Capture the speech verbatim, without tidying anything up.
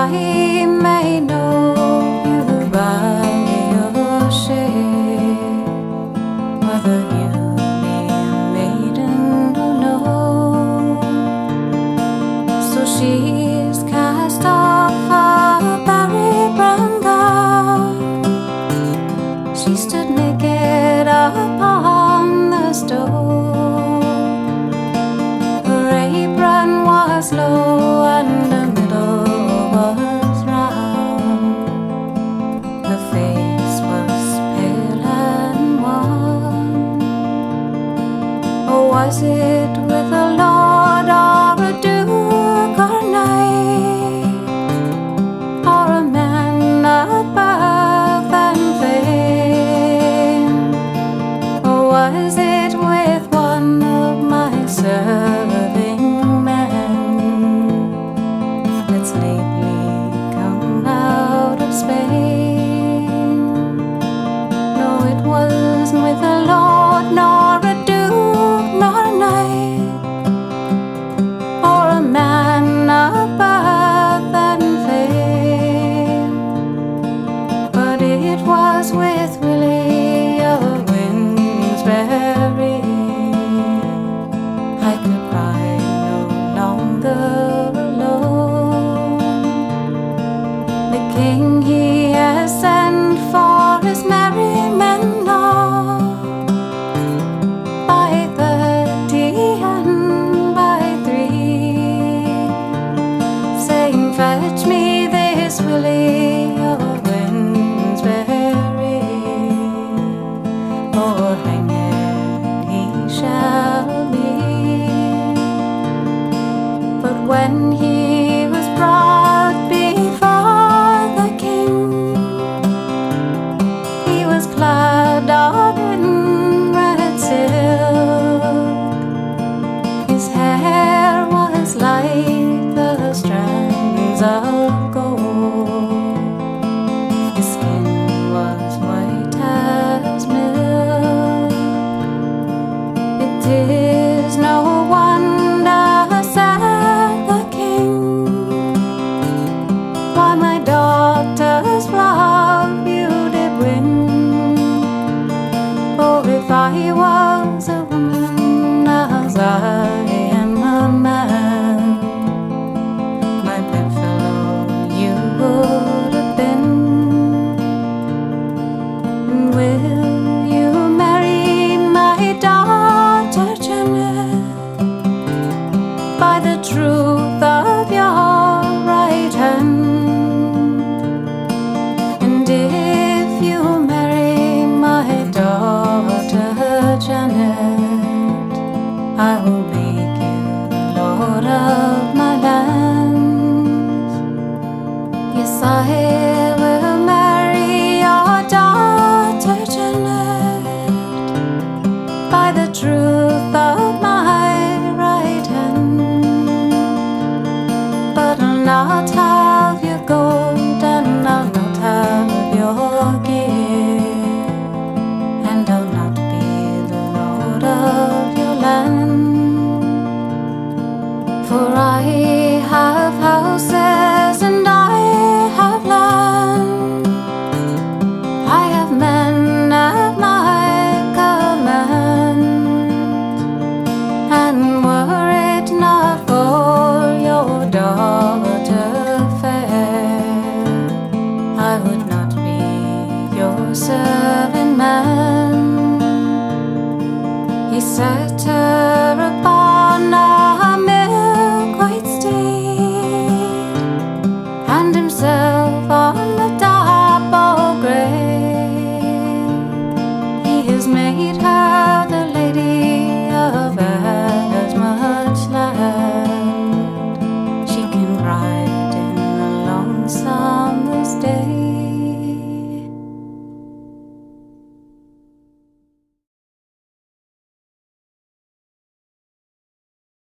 I may know you by your shape, whether you be a maiden or no. So she's cast off her berry brown gown. She stood naked upon the stone. Her apron was low and the middle was round. Her face was pale and wan. Or was it with a lord or a duke or a knight, or a man above and fame? Or was it with one of my serving men that's lately come out of Spain? No, it wasn't with a lord, nor a duke, nor a knight, or a man above and fame, but it was with Willie of Winsbury. I could ride no longer alone. The king he has sent for his merry men now, by thirty and by three, saying, fetch me this Willie of Winsbury, or hanged he shall be. But when he was brought before the king, he was clad all in red silk. His hair was like the strands of gold. His skin was white as milk. It is no wonder, said the king, why my daughter's love you did win. For if I was a woman as I am a man, my bedfellow you would have been. And will you marry my daughter Janet, by the truth of your right hand? And if you marry my daughter Janet, I will make you lord of my lands. Yes, I will marry your daughter Janet, by the truth of my right hand. But I'll not have your gold, and I'll not have your gear, and I'll not be the lord of your land. For I have houses and I have land, I have men at my command. And were it not for your daughter